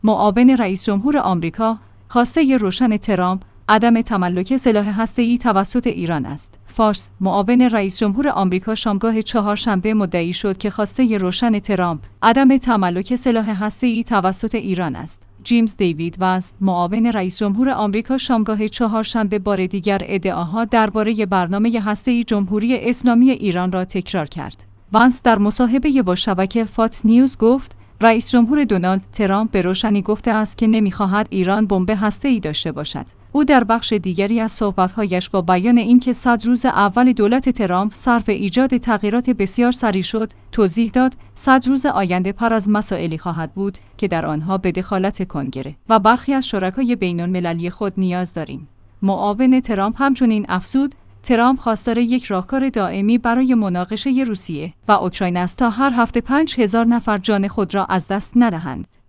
معاون رئیس جمهور آمریکا، خواسته روشن ترامپ عدم تملک سلاح هسته‌ای توسط ایران است. فارس: معاون رئیس جمهور آمریکا شامگاه چهارشنبه مدعی شد که خواسته روشن ترامپ عدم تملک سلاح هسته‌ای توسط ایران است. جیمز دیوید وانس: معاون رئیس جمهور آمریکا شامگاه چهارشنبه بار دیگر ادعاها درباره برنامه هسته‌ای جمهوری اسلامی ایران را تکرار کرد. وانس در مصاحبه با شبکه فاکس نیوز گفت: رئیس جمهور دونالد ترامپ به روشنی گفته است که نمی‌خواهد ایران بمب هسته‌ای داشته باشد. او در بخش دیگری از صحبت‌هایش با بیان اینکه 100 روز اول دولت ترامپ صرف ایجاد تغییرات بسیار سریع شد، توضیح داد 100 روز آینده پر از مسائلی خواهد بود که در آنها به دخالت کنگره و برخی از شرکای بین‌المللی خود نیاز داریم. معاون ترامپ همچنین افزود: ترامپ خواستار یک راهکار دائمی برای مناقشه روسیه و اوکراین است تا هر هفته 5000 نفر جان خود را از دست ندهند.